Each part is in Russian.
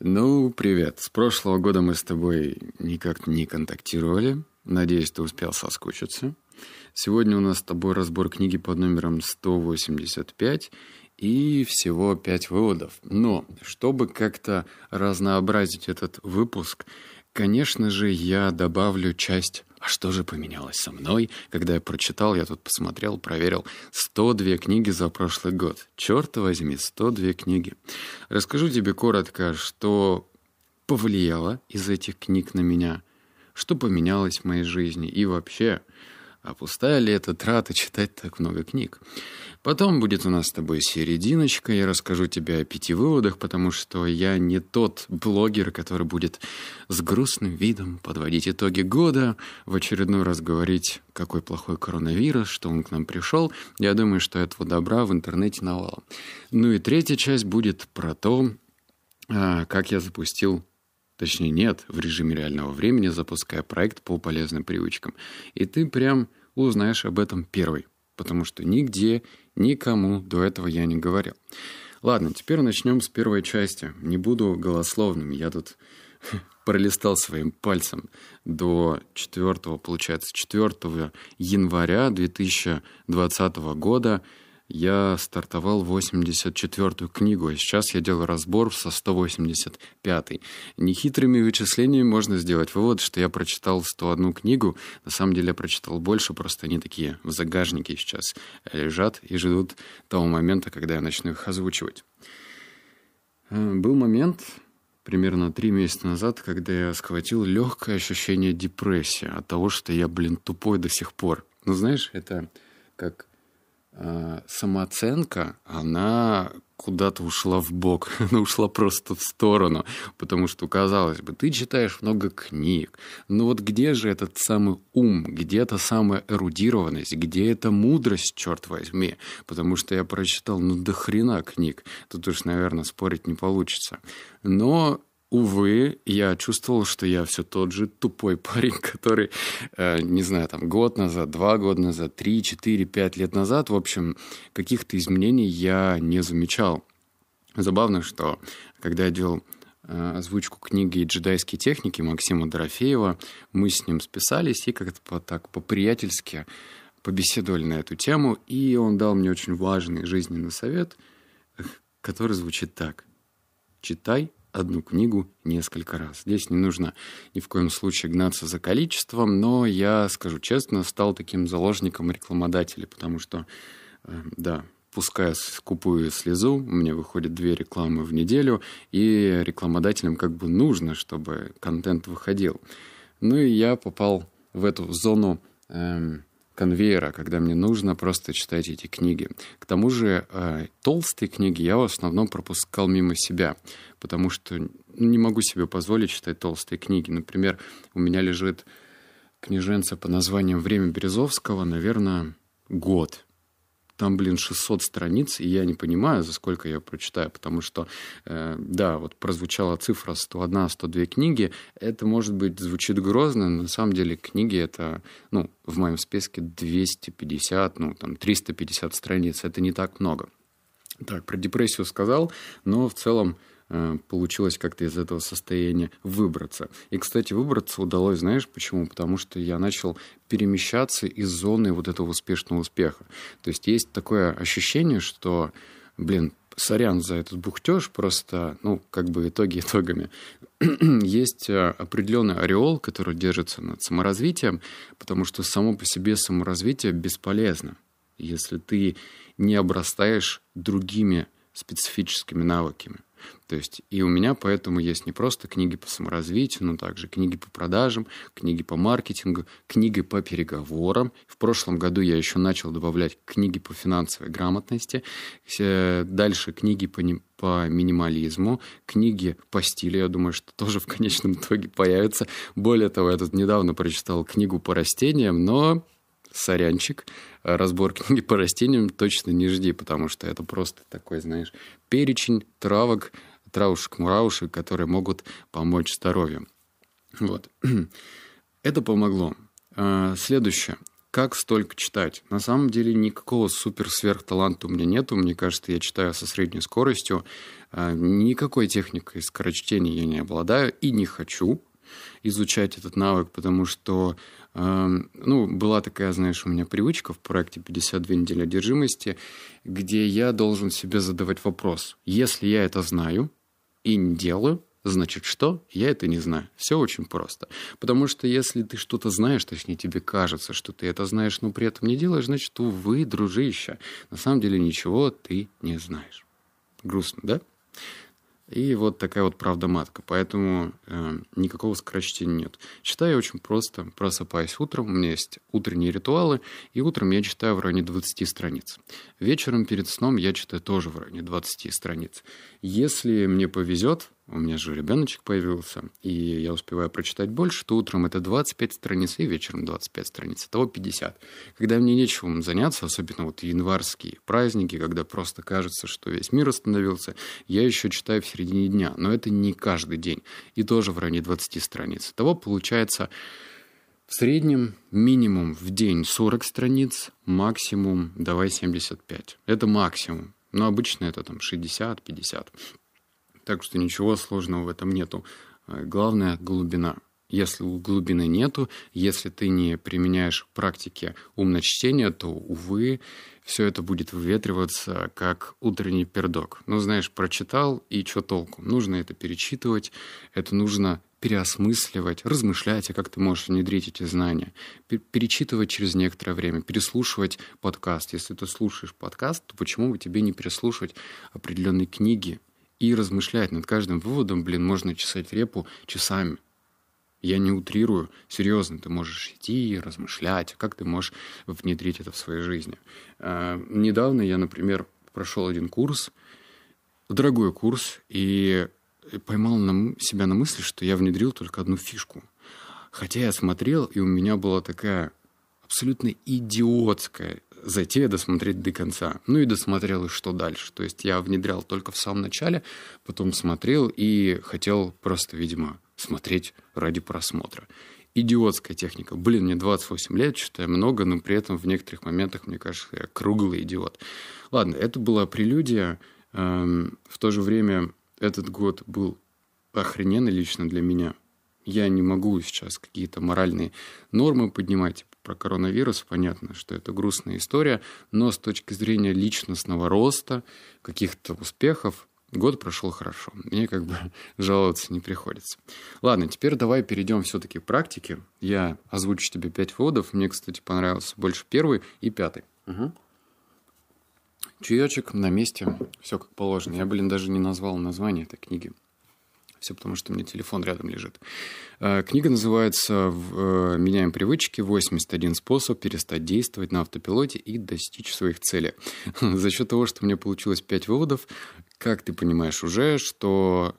Ну, привет. С прошлого года мы с тобой никак не контактировали. Надеюсь, ты успел соскучиться. Сегодня у нас с тобой разбор книги под номером 185 и всего 5 выводов. Но, чтобы как-то разнообразить этот выпуск, конечно же, я добавлю часть «А что же поменялось со мной?» Когда я прочитал, я тут посмотрел, проверил 102 книги за прошлый год. Черт возьми, 102 книги. Расскажу тебе коротко, что повлияло из этих книг на меня, что поменялось в моей жизни и вообще, а пустая ли это трата читать так много книг. Потом будет у нас с тобой серединочка, я расскажу тебе о 5 выводах, потому что я не тот блогер, который будет с грустным видом подводить итоги года, в очередной раз говорить, какой плохой коронавирус, что он к нам пришел. Я думаю, что этого добра в интернете навалом. Ну и третья часть будет про то, как я запустил, точнее нет, в режиме реального времени, запуская проект по полезным привычкам. И ты прям узнаешь об этом первый, потому что нигде, никому до этого я не говорил. Ладно, теперь начнем с первой части. Не буду голословным, я тут пролистал своим пальцем до 4 января 2020 года. Я стартовал 84-ю книгу, а сейчас я делаю разбор со 185-й. Нехитрыми вычислениями можно сделать вывод, что я прочитал 101 книгу. На самом деле я прочитал больше, просто они такие в загажнике сейчас лежат и ждут того момента, когда я начну их озвучивать. Был момент, примерно 3 месяца назад, когда я схватил легкое ощущение депрессии от того, что я, тупой до сих пор. Ну, знаешь, это как... самооценка, она куда-то ушла в бок, она ушла просто в сторону, потому что, казалось бы, ты читаешь много книг, но вот где же этот самый ум, где эта самая эрудированность, где эта мудрость, черт возьми, потому что я прочитал, до хрена книг, тут уж, наверное, спорить не получится, но... Увы, я чувствовал, что я все тот же тупой парень, который, не знаю, год назад, 2 года назад, 3, 4, 5 лет назад, в общем, каких-то изменений я не замечал. Забавно, что когда я делал озвучку книги «Джедайские техники» Максима Дорофеева, мы с ним списались и как-то так по-приятельски побеседовали на эту тему, и он дал мне очень важный жизненный совет, который звучит так: «Читай одну книгу несколько раз». Здесь не нужно ни в коем случае гнаться за количеством, но я, скажу честно, стал таким заложником рекламодателей, потому что, пуская скупую слезу, у меня выходит 2 рекламы в неделю, и рекламодателям нужно, чтобы контент выходил. Ну и я попал в эту зону конвейера, когда мне нужно просто читать эти книги. К тому же толстые книги я в основном пропускал мимо себя, потому что не могу себе позволить читать толстые книги. Например, у меня лежит книженца по названием «Время Березовского», наверное, год. Там, 600 страниц, и я не понимаю, за сколько я прочитаю, потому что, прозвучала цифра 101-102 книги. Это, может быть, звучит грозно, но на самом деле книги это, в моем списке 250, 350 страниц. Это не так много. Так, про депрессию сказал, но в целом получилось как-то из этого состояния выбраться. И, кстати, выбраться удалось, знаешь почему? Потому что я начал перемещаться из зоны вот этого успешного успеха. То есть есть такое ощущение, что, сорян за этот бухтеж, просто, итоги итогами. Есть определенный ореол, который держится над саморазвитием, потому что само по себе саморазвитие бесполезно, если ты не обрастаешь другими специфическими навыками. То есть и у меня поэтому есть не просто книги по саморазвитию, но также книги по продажам, книги по маркетингу, книги по переговорам. В прошлом году я еще начал добавлять книги по финансовой грамотности, дальше книги по минимализму, книги по стилю, я думаю, что тоже в конечном итоге появятся. Более того, я тут недавно прочитал книгу по растениям, но... сорянчик, разбор книги по растениям точно не жди, потому что это просто такой, перечень травок, травушек-муравушек, которые могут помочь здоровью. Вот. Это помогло. Следующее. Как столько читать? На самом деле никакого супер-сверхталанта у меня нету. Мне кажется, я читаю со средней скоростью. Никакой техникой скорочтения я не обладаю и не хочу изучать этот навык, потому что, была такая, знаешь, у меня привычка в проекте «52 недели одержимости», где я должен себе задавать вопрос. Если я это знаю и не делаю, значит, что? Я это не знаю. Все очень просто. Потому что если ты что-то знаешь, точнее, тебе кажется, что ты это знаешь, но при этом не делаешь, значит, увы, дружище, на самом деле ничего ты не знаешь. Грустно, да? И вот такая вот правда-матка. Поэтому никакого скорочтения нет. Читаю я очень просто. Просыпаюсь утром, у меня есть утренние ритуалы, и утром я читаю в районе 20 страниц. Вечером перед сном я читаю тоже в районе 20 страниц. Если мне повезет, у меня же ребеночек появился, и я успеваю прочитать больше, то утром это 25 страниц, и вечером 25 страниц. Итого 50. Когда мне нечем заняться, особенно вот январские праздники, когда просто кажется, что весь мир остановился, я еще читаю в середине дня. Но это не каждый день. И тоже в районе 20 страниц. Итого получается в среднем минимум в день 40 страниц, максимум, давай 75. Это максимум. Но обычно это там 60-50. Так что ничего сложного в этом нету. Главное — глубина. Если глубины нету, если ты не применяешь в практике умночтения, то, увы, все это будет выветриваться, как утренний пердок. Ну, знаешь, прочитал, и что толку? Нужно это перечитывать, это нужно переосмысливать, размышлять, а как ты можешь внедрить эти знания. Перечитывать через некоторое время, переслушивать подкаст. Если ты слушаешь подкаст, то почему бы тебе не переслушивать определенные книги и размышлять над каждым выводом? Можно чесать репу часами. Я не утрирую. Серьезно, ты можешь идти и размышлять. Как ты можешь внедрить это в своей жизни? Недавно я, например, прошел один курс, дорогой курс, и поймал себя на мысли, что я внедрил только одну фишку. Хотя я смотрел, и у меня была такая абсолютно идиотская затея досмотреть до конца. Ну и досмотрел, и что дальше. То есть я внедрял только в самом начале, потом смотрел и хотел просто, видимо, смотреть ради просмотра. Идиотская техника. Мне 28 лет, считаю много, но при этом в некоторых моментах, мне кажется, я круглый идиот. Ладно, это была прелюдия. В то же время этот год был охрененный лично для меня. Я не могу сейчас какие-то моральные нормы поднимать. Про коронавирус понятно, что это грустная история, но с точки зрения личностного роста, каких-то успехов, год прошел хорошо. Мне жаловаться не приходится. Ладно, теперь давай перейдем все-таки к практике. Я озвучу тебе 5 выводов. Мне, кстати, понравился больше первый и 5. Угу. Чаечек на месте, все как положено. Я, даже не назвал название этой книги. Все потому, что у меня телефон рядом лежит. Книга называется «Меняем привычки. 81 способ перестать действовать на автопилоте и достичь своих целей». За счет того, что у меня получилось 5 выводов, как ты понимаешь уже, что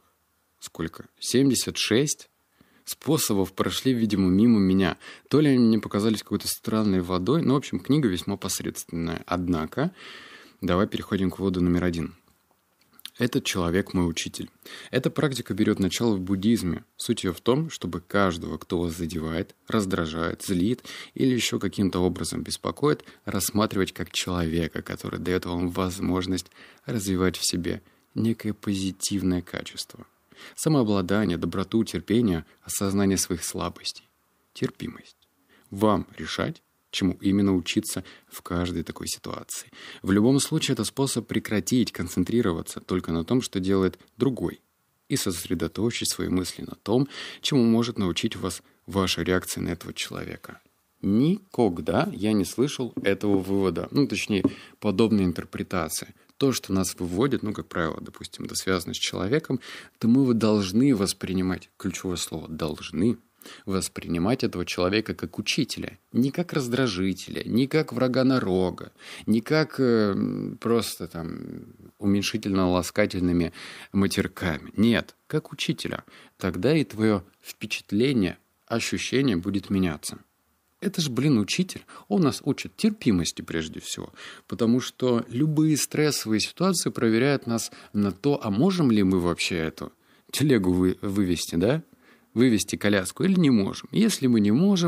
76 способов прошли, видимо, мимо меня. То ли они мне показались какой-то странной водой, но, в общем, книга весьма посредственная. Однако, давай переходим к выводу номер 1. Этот человек мой учитель. Эта практика берет начало в буддизме. Суть ее в том, чтобы каждого, кто вас задевает, раздражает, злит или еще каким-то образом беспокоит, рассматривать как человека, который дает вам возможность развивать в себе некое позитивное качество. Самообладание, доброту, терпение, осознание своих слабостей, терпимость. Вам решать, чему именно учиться в каждой такой ситуации. В любом случае, это способ прекратить концентрироваться только на том, что делает другой, и сосредоточить свои мысли на том, чему может научить вас ваша реакция на этого человека. Никогда я не слышал этого вывода, точнее, подобной интерпретации. То, что нас выводит, как правило, допустим, это связано с человеком, то мы должны воспринимать, ключевое слово «должны», воспринимать этого человека как учителя, не как раздражителя, не как врага нарога, не как просто уменьшительно-ласкательными матерками. Нет, как учителя. Тогда и твое впечатление, ощущение будет меняться. Это же, учитель. Он нас учит терпимости прежде всего. Потому что любые стрессовые ситуации проверяют нас на то, а можем ли мы вообще эту телегу вывести, да? Вывести коляску или не можем. Если мы не можем,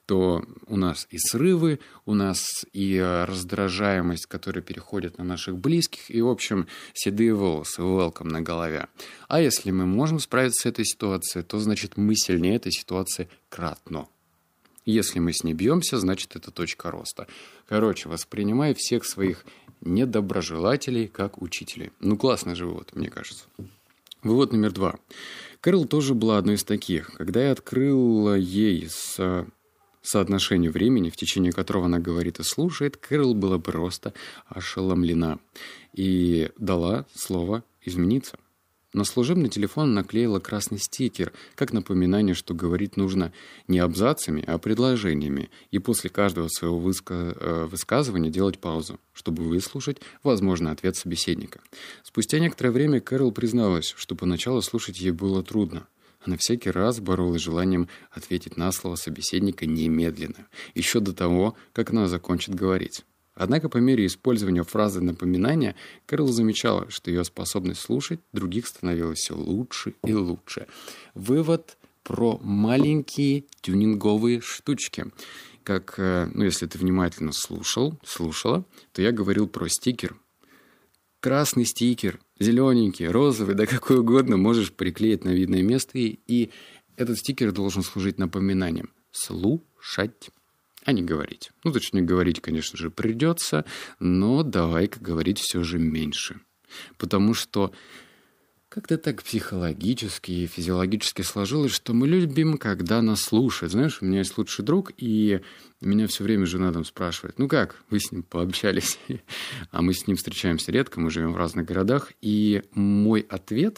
то у нас и срывы, у нас и раздражаемость, которая переходит на наших близких, и, в общем, седые волосы, welcome на голове. А если мы можем справиться с этой ситуацией, то, значит, мы сильнее этой ситуации кратно. Если мы с ней бьемся, значит, это точка роста. Короче, воспринимай всех своих недоброжелателей как учителей. Ну, классный же вывод, мне кажется. Вывод номер 2. Кэрол тоже была одной из таких. Когда я открыл ей соотношение времени, в течение которого она говорит и слушает, Кэрол была просто ошеломлена и дала слово измениться. На служебный телефон наклеила красный стикер, как напоминание, что говорить нужно не абзацами, а предложениями, и после каждого своего высказывания делать паузу, чтобы выслушать возможный ответ собеседника. Спустя некоторое время Кэрол призналась, что поначалу слушать ей было трудно. Она всякий раз боролась с желанием ответить на слово собеседника немедленно, еще до того, как она закончит говорить. Однако по мере использования фразы напоминания Кэрол замечала, что ее способность слушать других становилась все лучше и лучше. Вывод про маленькие тюнинговые штучки. Как, если ты внимательно слушала, то я говорил про стикер. Красный стикер, зелененький, розовый, да какой угодно можешь приклеить на видное место. И этот стикер должен служить напоминанием. Слушать. А не говорить. Ну, точнее, говорить, конечно же, придется, но давай-ка говорить все же меньше. Потому что как-то так психологически и физиологически сложилось, что мы любим, когда нас слушают. Знаешь, у меня есть лучший друг, и меня все время жена там спрашивает, ну как, вы с ним пообщались? А мы с ним встречаемся редко, мы живем в разных городах, и мой ответ,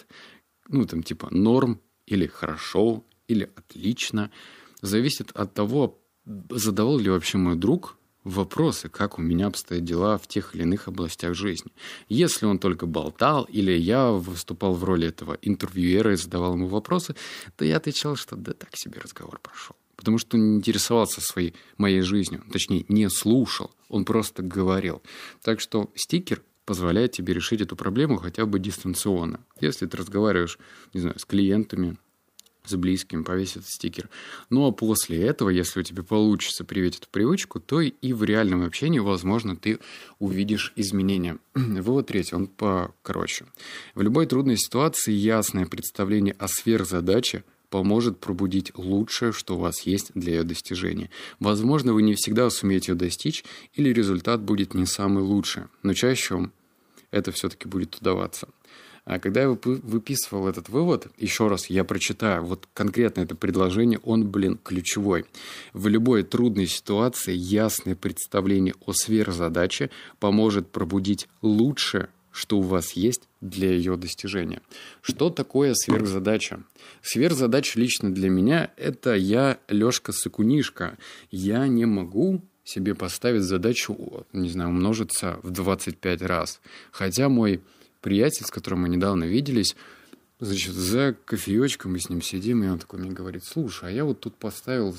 норм, или хорошо, или отлично, зависит от того, задавал ли вообще мой друг вопросы, как у меня обстоят дела в тех или иных областях жизни. Если он только болтал, или я выступал в роли этого интервьюера и задавал ему вопросы, то я отвечал, что да так себе разговор прошел. Потому что он не интересовался моей жизнью, точнее, не слушал, он просто говорил. Так что стикер позволяет тебе решить эту проблему хотя бы дистанционно. Если ты разговариваешь, с клиентами, с близким, повесить этот стикер. Ну, а после этого, если у тебя получится привить эту привычку, то и в реальном общении, возможно, ты увидишь изменения. Вывод 3, он покороче. В любой трудной ситуации ясное представление о сверхзадаче поможет пробудить лучшее, что у вас есть для ее достижения. Возможно, вы не всегда сумеете ее достичь, или результат будет не самый лучший, но чаще вам это все-таки будет удаваться. А когда я выписывал этот вывод, еще раз я прочитаю, вот конкретно это предложение, он, ключевой. В любой трудной ситуации ясное представление о сверхзадаче поможет пробудить лучшее, что у вас есть для ее достижения. Что такое сверхзадача? Сверхзадача лично для меня – это я, Лешка Сыкунишка. Я не могу себе поставить задачу, умножиться в 25 раз. Хотя мой приятель, с которым мы недавно виделись, за кофеечком мы с ним сидим, и он такой мне говорит, слушай, а я вот тут поставил,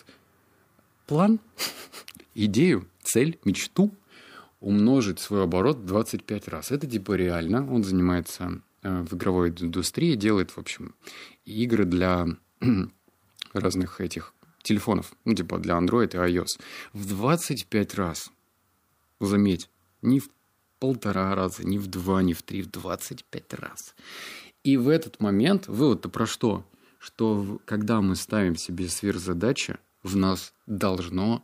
план, идею, цель, мечту умножить свой оборот в 25 раз. Это реально. Он занимается в игровой индустрии, делает, в общем, игры для разных этих телефонов, для Android и iOS. В 25 раз. Заметь, не в 1,5 раза, не в 2, не в 3, в 25 раз. И в этот момент вывод-то про что? Что когда мы ставим себе сверхзадачи, в нас должно...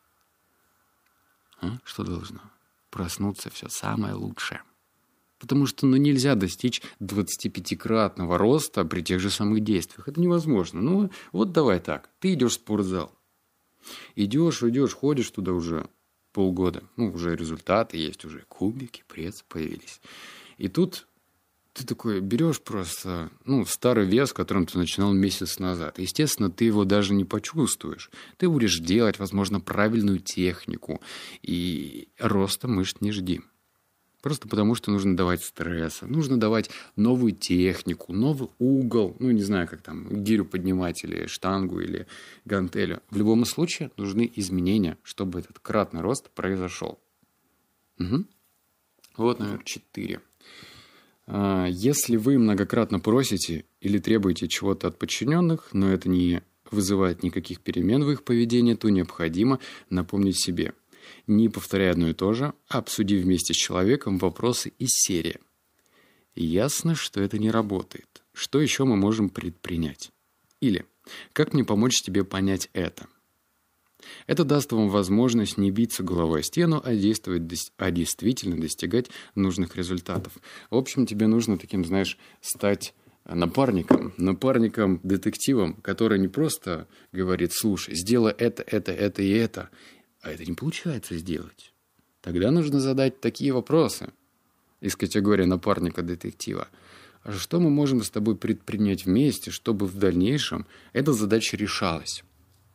Что должно? Проснуться все самое лучшее. Потому что нельзя достичь 25-кратного роста при тех же самых действиях. Это невозможно. Вот давай так. Ты идешь в спортзал. Идешь, ходишь туда уже полгода. Уже результаты есть, уже кубики, пресс появились. И тут ты такой берешь просто старый вес, которым ты начинал месяц назад. Естественно, ты его даже не почувствуешь. Ты будешь делать, возможно, правильную технику. И роста мышц не жди. Просто потому, что нужно давать стресса. Нужно давать новую технику, новый угол. Как гирю поднимать, или штангу, или гантелю. В любом случае нужны изменения, чтобы этот кратный рост произошел. Вот номер 4. Если вы многократно просите или требуете чего-то от подчиненных, но это не вызывает никаких перемен в их поведении, то необходимо напомнить себе. Не повторяй одно и то же, а обсуди вместе с человеком вопросы из серии. Ясно, что это не работает. Что еще мы можем предпринять? Или как мне помочь тебе понять это? Это даст вам возможность не биться головой о стену, а действительно достигать нужных результатов. В общем, тебе нужно таким, стать напарником-детективом, который не просто говорит: слушай, сделай это и это, а это не получается сделать. Тогда нужно задать такие вопросы из категории напарника-детектива. А что мы можем с тобой предпринять вместе, чтобы в дальнейшем эта задача решалась?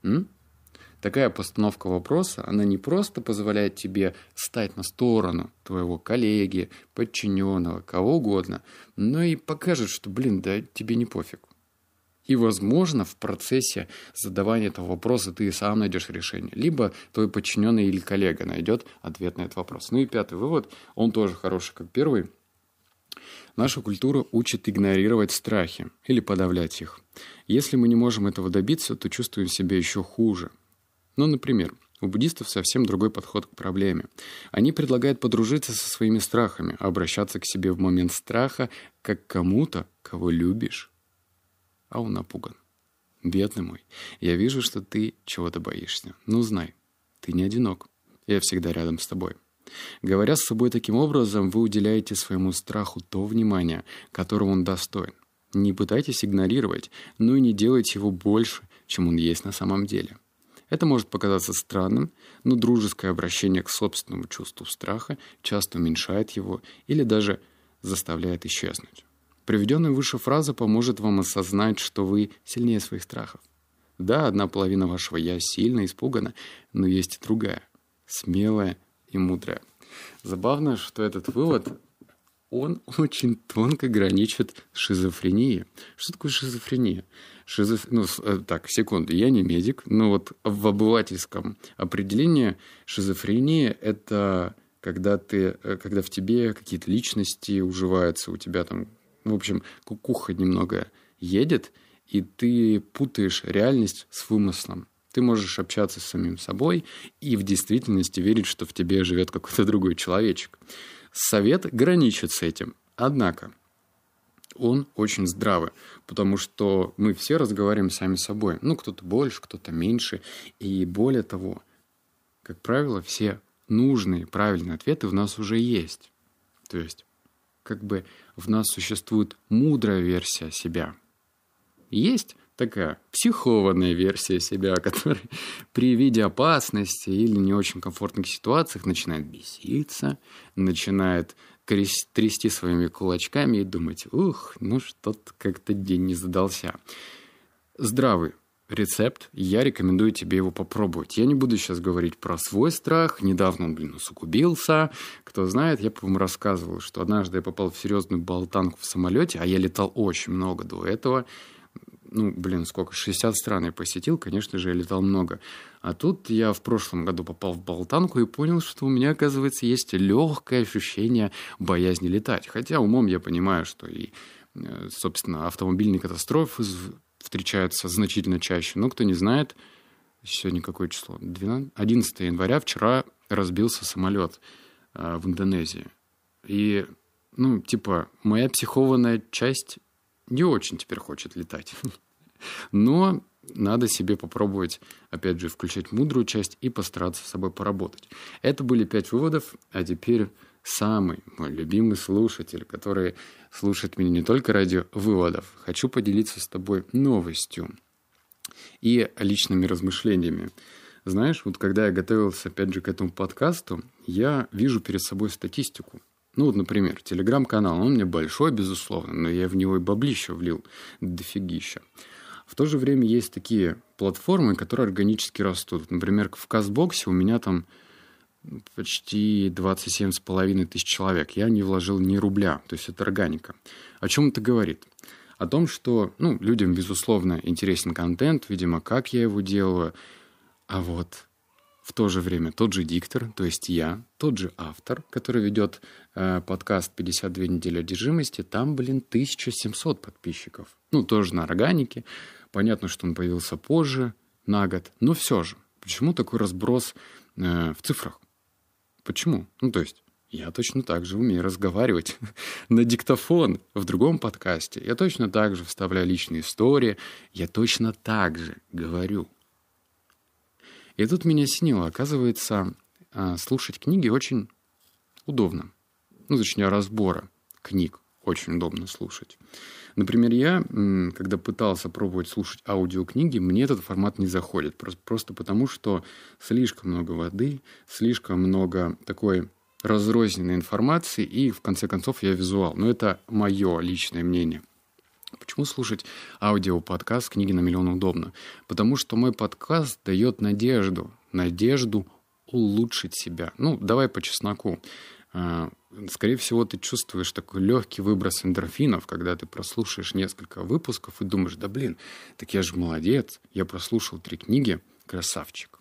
Такая постановка вопроса, она не просто позволяет тебе стать на сторону твоего коллеги, подчиненного, кого угодно, но и покажет, что, да тебе не пофиг. И, возможно, в процессе задавания этого вопроса ты сам найдешь решение. Либо твой подчиненный или коллега найдет ответ на этот вопрос. И 5-й вывод, он тоже хороший, как первый. Наша культура учит игнорировать страхи или подавлять их. Если мы не можем этого добиться, то чувствуем себя еще хуже. Например, у буддистов совсем другой подход к проблеме. Они предлагают подружиться со своими страхами, обращаться к себе в момент страха как к кому-то, кого любишь. А он напуган. Бедный мой, я вижу, что ты чего-то боишься. Знай, ты не одинок. Я всегда рядом с тобой. Говоря с собой таким образом, вы уделяете своему страху то внимание, которого он достоин. Не пытайтесь игнорировать, но и не делайте его больше, чем он есть на самом деле. Это может показаться странным, но дружеское обращение к собственному чувству страха часто уменьшает его или даже заставляет исчезнуть. Приведенная выше фраза поможет вам осознать, что вы сильнее своих страхов. Да, одна половина вашего «я» сильно испугана, но есть и другая, смелая и мудрая. Забавно, что этот вывод, он очень тонко граничит с шизофренией. Что такое шизофрения? Секунду, я не медик, но в обывательском определении шизофрения – это когда в тебе какие-то личности уживаются, у тебя кукуха немного едет, и ты путаешь реальность с вымыслом. Ты можешь общаться с самим собой и в действительности верить, что в тебе живет какой-то другой человечек. Совет граничит с этим, однако он очень здравый, потому что мы все разговариваем сами с собой. Кто-то больше, кто-то меньше. И более того, как правило, все нужные, правильные ответы в нас уже есть. То есть, в нас существует мудрая версия себя. Есть такая психованная версия себя, которая при виде опасности или не очень комфортных ситуациях начинает беситься, начинает трясти своими кулачками и думать: что-то как-то день не задался. Здравый рецепт, я рекомендую тебе его попробовать. Я не буду сейчас говорить про свой страх. Недавно он, усугубился. Кто знает, я, по-моему, рассказывал, что однажды я попал в серьезную болтанку в самолете, а я летал очень много до этого. 60 стран я посетил, конечно же, я летал много. А тут я в прошлом году попал в болтанку и понял, что у меня, оказывается, есть легкое ощущение боязни летать. Хотя умом я понимаю, что и, собственно, автомобильные катастрофы встречаются значительно чаще. Но кто не знает, сегодня какое число? 11 января, вчера разбился самолет в Индонезии. И, моя психованная часть не очень теперь хочет летать. Но надо себе попробовать, опять же, включать мудрую часть и постараться с собой поработать. Это были 5 выводов, а теперь самый мой любимый слушатель, который слушает меня не только ради выводов. Хочу поделиться с тобой новостью и личными размышлениями. Знаешь, когда я готовился, опять же, к этому подкасту, я вижу перед собой статистику. Например, телеграм-канал, он у меня большой, безусловно, но я в него и баблища влил дофигища. В то же время есть такие платформы, которые органически растут. Например, в Кастбоксе у меня там почти 27,5 тысяч человек. Я не вложил ни рубля, то есть это органика. О чем это говорит? О том, что людям, безусловно, интересен контент, видимо, как я его делаю. А в то же время тот же диктор, то есть я, тот же автор, который ведет подкаст «52 недели одержимости», там, 1700 подписчиков. Ну, тоже на органике. Понятно, что он появился позже, на год. Но все же, почему такой разброс в цифрах? Почему? Ну, то есть, я точно так же умею разговаривать на диктофон в другом подкасте. Я точно так же вставляю личные истории. Я точно так же говорю. И тут меня осенило. Оказывается, слушать книги очень удобно. Ну, точнее, разбора книг очень удобно слушать. Например, я, когда пытался пробовать слушать аудиокниги, мне этот формат не заходит. Просто потому, что слишком много воды, слишком много такой разрозненной информации, и, в конце концов, я визуал. Но это мое личное мнение. Почему слушать аудиоподкаст «Книги на миллион» удобно? Потому что мой подкаст дает надежду улучшить себя. Ну, давай по чесноку. Скорее всего, ты чувствуешь такой легкий выброс эндорфинов, когда ты прослушаешь несколько выпусков и думаешь, да блин, так я же молодец, я прослушал 3 книги, красавчик.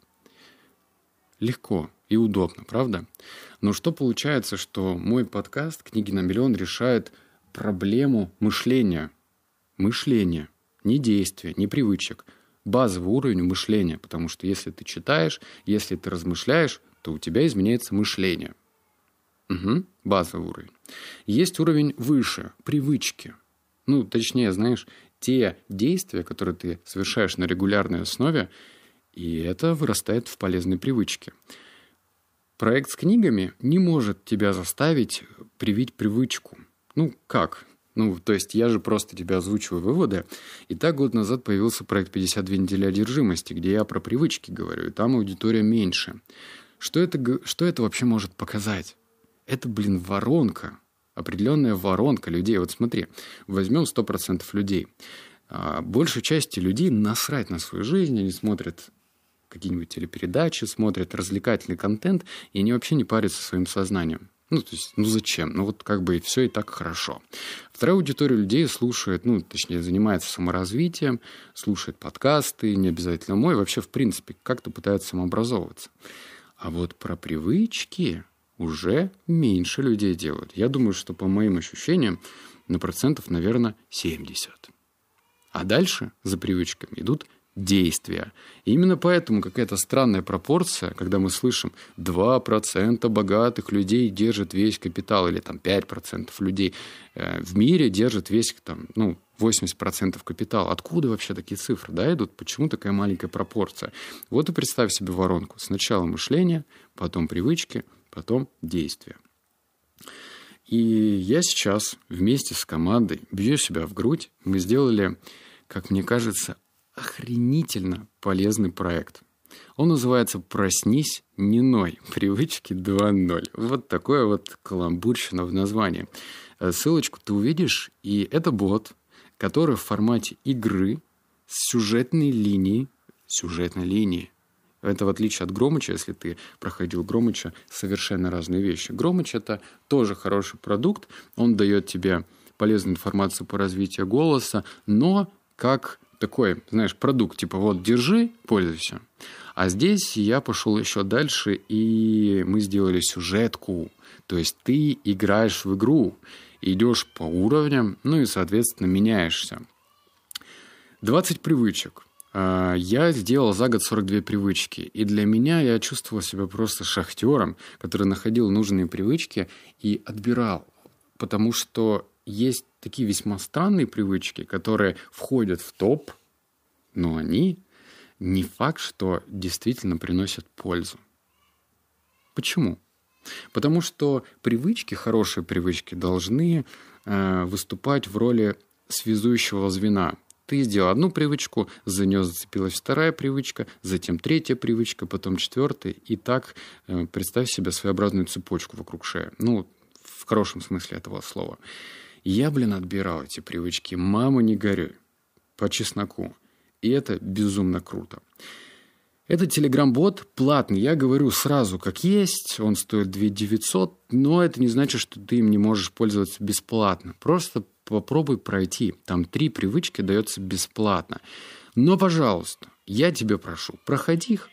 Легко и удобно, правда? Но что получается, что мой подкаст «Книги на миллион» решает проблему мышления. Мышление, не действия, не привычек. Базовый уровень мышления, потому что если ты читаешь, если ты размышляешь, то у тебя изменяется мышление. Базовый уровень. Есть уровень выше, привычки. Ну, точнее, знаешь, те действия, которые ты совершаешь на регулярной основе, и это вырастает в полезные привычки. Проект с книгами не может тебя заставить привить привычку. Ну, как? Ну, то есть я же просто тебе озвучиваю выводы. И так год назад появился проект «52 недели одержимости», где я про привычки говорю, и там аудитория меньше. Что это вообще может показать? Это, воронка. Определенная воронка людей. Вот смотри, возьмем 100% людей. Большей части людей насрать на свою жизнь, они смотрят какие-нибудь телепередачи, смотрят развлекательный контент, и они вообще не парятся своим сознанием. Ну, то есть, зачем? И все и так хорошо. Вторая аудитория людей слушает, точнее, занимается саморазвитием, слушает подкасты, не обязательно мой, вообще, в принципе, как-то пытается самообразовываться. А вот про привычки уже меньше людей делают. Я думаю, что, по моим ощущениям, на процентов, наверное, 70. А дальше за привычками идут действия. И именно поэтому какая-то странная пропорция, когда мы слышим 2% богатых людей держат весь капитал, или 5% людей в мире держат весь 80% капитала. Откуда вообще такие цифры идут? Почему такая маленькая пропорция? Вот и представь себе воронку. Сначала мышление, потом привычки, потом действия. И я сейчас вместе с командой бью себя в грудь. Мы сделали, как мне кажется, охренительно полезный проект. Он называется «Проснись, не ной. Привычки 2.0». Вот такое вот каламбурщина в названии. Ссылочку ты увидишь, и это бот, который в формате игры с сюжетной линией. Это в отличие от Громыча, если ты проходил Громыча, совершенно разные вещи. Громыч — это тоже хороший продукт, он дает тебе полезную информацию по развитию голоса, но как такой, продукт, держи, пользуйся. А здесь я пошел еще дальше, и мы сделали сюжетку. То есть ты играешь в игру, идешь по уровням, и, соответственно, меняешься. 20 привычек. Я сделал за год 42 привычки. И для меня я чувствовал себя просто шахтером, который находил нужные привычки и отбирал. Потому что есть такие весьма странные привычки, которые входят в топ, но они не факт, что действительно приносят пользу. Почему? Потому что привычки, хорошие привычки, должны выступать в роли связующего звена. Ты сделал одну привычку, за нее зацепилась вторая привычка, затем третья привычка, потом четвертая. И так представь себе своеобразную цепочку вокруг шеи. В хорошем смысле этого слова. Я, отбирал эти привычки. Мама, не горюй. По чесноку. И это безумно круто. Этот телеграм-бот платный. Я говорю сразу, как есть. Он стоит 2 900, но это не значит, что ты им не можешь пользоваться бесплатно. Просто попробуй пройти. Там 3 привычки дается бесплатно. Но, пожалуйста, я тебя прошу, проходи их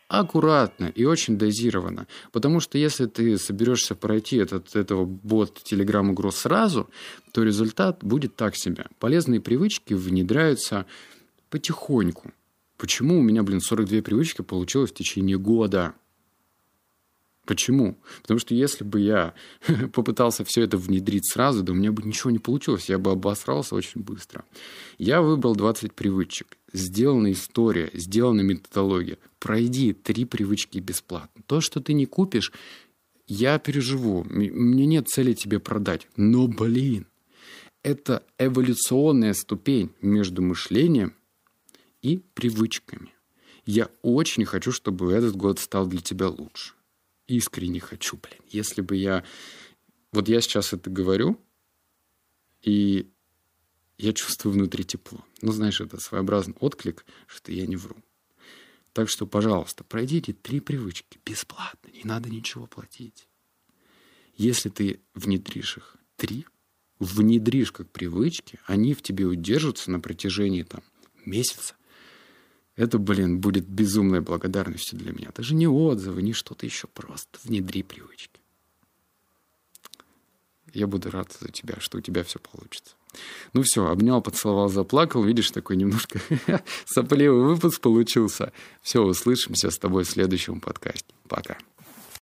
аккуратно и очень дозированно. Потому что если ты соберешься пройти этого бот Telegram-игру сразу, то результат будет так себе. Полезные привычки внедряются потихоньку. Почему у меня, 42 привычки получилось в течение года? Почему? Потому что если бы я попытался все это внедрить сразу, да у меня бы ничего не получилось, я бы обосрался очень быстро. Я выбрал 20 привычек. Сделана история, сделана методология. Пройди 3 привычки бесплатно. То, что ты не купишь, я переживу. Мне нет цели тебе продать. Но, это эволюционная ступень между мышлением и привычками. Я очень хочу, чтобы этот год стал для тебя лучше. Искренне хочу, Если бы я... Вот я сейчас это говорю, и я чувствую внутри тепло. Знаешь, это своеобразный отклик, что я не вру. Так что, пожалуйста, пройдите 3 привычки бесплатно, не надо ничего платить. Если ты внедришь их 3, внедришь как привычки, они в тебе удержатся на протяжении месяца. Это, будет безумной благодарностью для меня. Даже не отзывы, не что-то еще. Просто внедри привычки. Я буду рад за тебя, что у тебя все получится. Все, обнял, поцеловал, заплакал. Видишь, такой немножко сопливый выпуск получился. Все, услышимся с тобой в следующем подкасте. Пока.